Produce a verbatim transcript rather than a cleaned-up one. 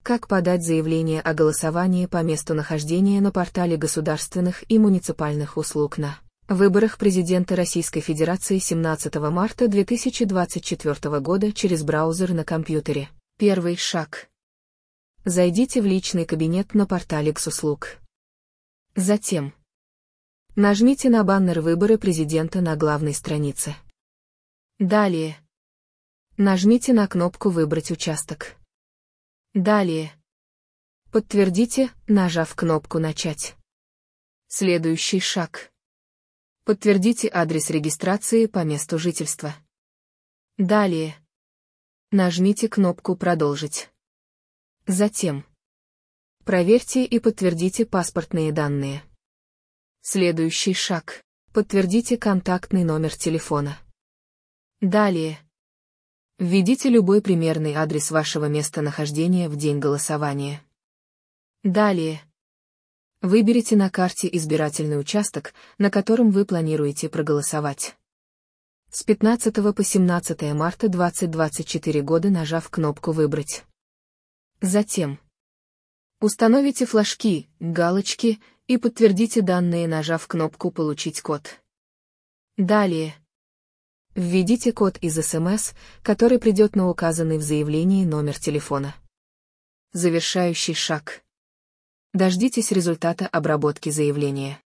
Как подать заявление о голосовании по месту нахождения на портале государственных и муниципальных услуг на выборах президента Российской Федерации семнадцатого марта две тысячи двадцать четвёртого года через браузер на компьютере. Первый шаг. Зайдите в личный кабинет на портале госуслуг. Затем нажмите на баннер «Выборы президента» на главной странице. Далее нажмите на кнопку «Выбрать участок». Далее подтвердите, нажав кнопку «Начать». Следующий шаг. Подтвердите адрес регистрации по месту жительства. Далее нажмите кнопку «Продолжить». Затем проверьте и подтвердите паспортные данные. Следующий шаг. Подтвердите контактный номер телефона. Далее введите любой примерный адрес вашего местонахождения в день голосования. Далее выберите на карте избирательный участок, на котором вы планируете проголосовать. С пятнадцатого по семнадцатое марта две тысячи двадцать четвёртого года, нажав кнопку «Выбрать». Затем установите флажки, галочки и подтвердите данные, нажав кнопку «Получить код». Далее введите код из эс эм эс, который придет на указанный в заявлении номер телефона. Завершающий шаг. Дождитесь результата обработки заявления.